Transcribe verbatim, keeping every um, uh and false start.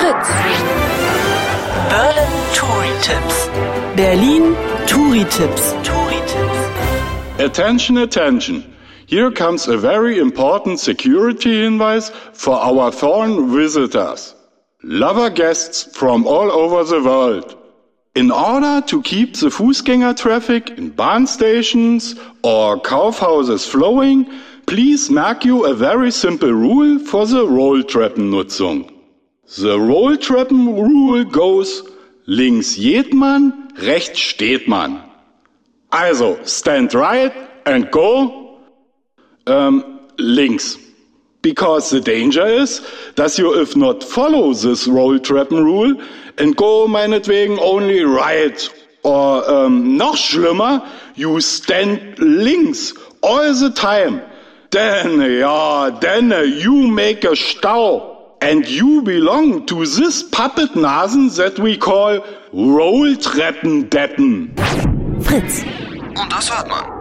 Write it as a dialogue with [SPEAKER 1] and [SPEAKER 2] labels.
[SPEAKER 1] Fritz.
[SPEAKER 2] Berlin Touri-Tipps.
[SPEAKER 1] Berlin Touri-Tipps.
[SPEAKER 2] Touri-Tipps.
[SPEAKER 3] Attention, attention. Here comes a very important security hinweis for our foreign visitors. Lover guests from all over the world. In order to keep the Fußgänger traffic in Bahn stations or Kaufhauses flowing, please merk you a very simple rule for the Rolltreppennutzung. The Rolltreppen rule goes: links geht man, rechts steht man. Also, stand right and go um, links. Because the danger is that you if not follow this Rolltreppen rule and go meinetwegen only right, or um, noch schlimmer, you stand links all the time. Then, ja, then you make a Stau. And you belong to this Puppet-Nasen that we call Rolltreppendeppen.
[SPEAKER 1] Fritz.
[SPEAKER 4] Und das hört man.